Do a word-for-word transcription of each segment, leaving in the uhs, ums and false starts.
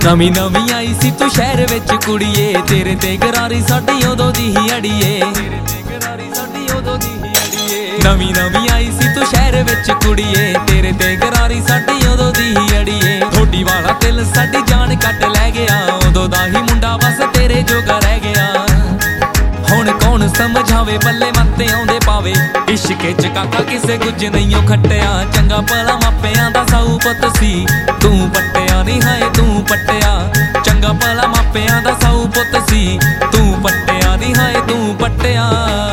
नवी नवी आई सी तू शहर विच कुड़िए, तेरे ते गरारी साडी उदों दी ही अड़िए। नवी नवी आई सी तू शहर विच कुड़िए, तेरे ते गरारी साडी उदों दी ही अड़िए। थोड़ी वाला दिल साडी जान कट लै गया, उदों दा ही मुंडा बस तेरे जोगा रह गया। हुण कौन समझावे बल्ले मत्ते आउंदे पावे, इश्के च काका किसे कुछ नहीं खट्टिया। चंगा भला मापियां दा साऊ पुत सी, तू पट्टिया नी हाए तू पट्टिया। चंगा भला मापियां दा साऊ पुत सी, तू पट्टिया नी हाए तू पट्टिया।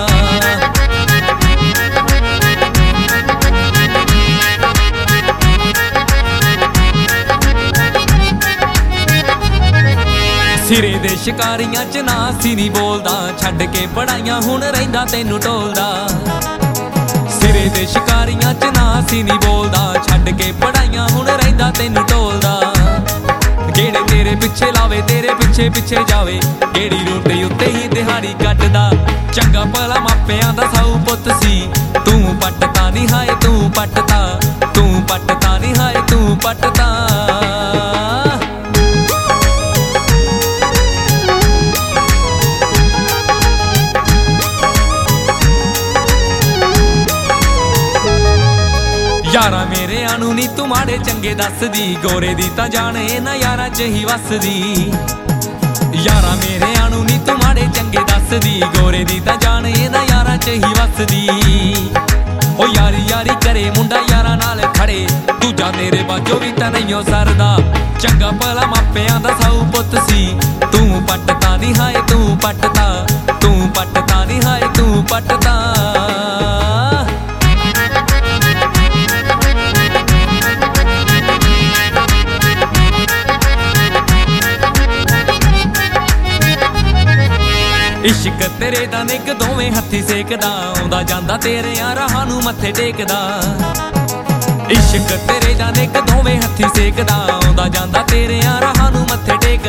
सिरे दे शिकारियां च ना सी नी बोलदा, छड्ड के पढ़ाइयां हुण रहिंदा तैनू टोलदा। सिरे दे शिकारियां च ना सी नी बोलदा, छड्ड के पढ़ाइयां हुण रहिंदा तैनू टोलदा। गेड़े तेरे पिछे लावे तेरे पिछे पिछे जावे, गेड़ी रोटी उत्ते ही दिहाड़ी कटदा। चंगा भला मापियां दा साऊ पुत सी, तू पटता नी हाए तू पटता। तू पटता नी हाए तू पटता। यारा मेरे आनू नी तू माड़े चंगे दसदी, गोरे दी तां जाने ना यारां च ही वसदी। यारा मेरे आनू नी तू माड़े चंगे दसदी, गोरे दी तां जाने ना यारां च ही वसदी। ओ यारी यारी करे मुंडा यारां नाल खड़े, दूजा तेरे बाजो भी तां नहीं सरदा। चंगा भला मापियां दा साऊ पुत सी, तू पटता नी हाए तू पटता। तू पटता नी हाए तू पटता। इश्क तेरे दा निक दोवें हत्थी सेकदा, आउंदा जांदा तेरे राहां नूं मत्थे टेकदा। इश्क तेरे दा निक दोवें हत्थी सेकदा, आउंदा जांदा तेरे राहां नूं मत्थे टेकदा।